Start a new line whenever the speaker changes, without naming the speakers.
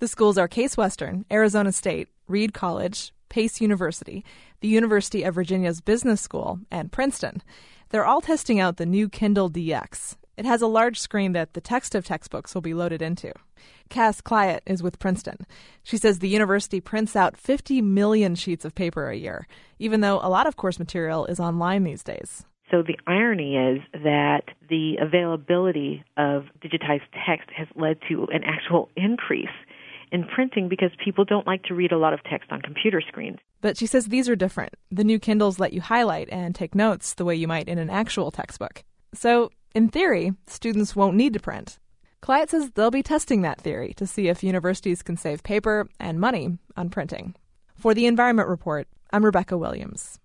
The schools are Case Western, Arizona State, Reed College, Pace University, the University of Virginia's Business School, and Princeton. They're all testing out the new Kindle DX. It has a large screen that the text of textbooks will be loaded into. Cass Clyett is with Princeton. She says the university prints out 50 million sheets of paper a year, even though a lot of course material is online these days.
So the irony is that the availability of digitized text has led to an actual increase in printing because people don't like to read a lot of text on computer screens.
But she says these are different. The new Kindles let you highlight and take notes the way you might in an actual textbook. So, in theory, students won't need to print. Clyett says they'll be testing that theory to see if universities can save paper and money on printing. For the Environment Report, I'm Rebecca Williams.